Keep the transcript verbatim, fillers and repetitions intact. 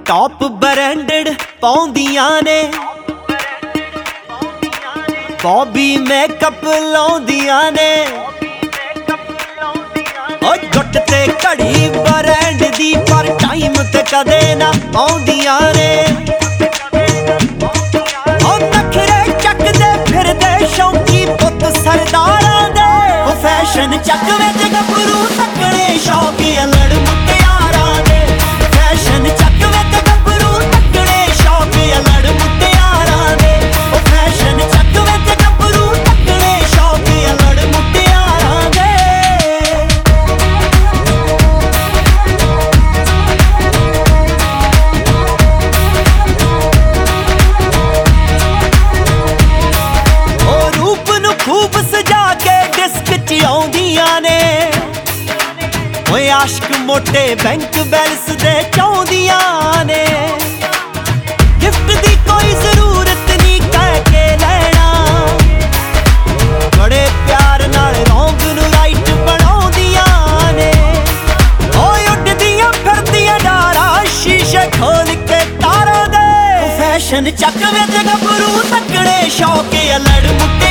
Top branded पाउंदियां ने, Bobby makeup लाउंदियां ने, ओ जुट ते घड़ी ब्रांड दी पर टाइम ते कदे ना आउंदियां ने। ओ नखरे चकदे फिरदे शौकी पुत सरदारां दे, ओ फैशन चक विच गभरू तकड़े शौकी लड़ मुटियारां दे। फैशन चक विच गभरू तकड़े शौकी लड़ मुटियारां दे, ओ फैशन चक विच गभरू तकड़े शौकी लड़ मुटियारां दे। ओ रूप नूं खूब सजा के डिस्क च आउंदियां ने, ओए आशिक मोटे बैंक बैलेंस दे चाहुंदियां ने। गिफ्ट दी कोई जरूरत नहीं कह के लैना, बड़े प्यार नाल रौंग नूं राइट बनाउंदियां ने। ओए उड्डदियां फिरदियां डारा शीशे खोल के तारां दे, फैशन चक विच गभरू तकड़े शौके लड़ मुट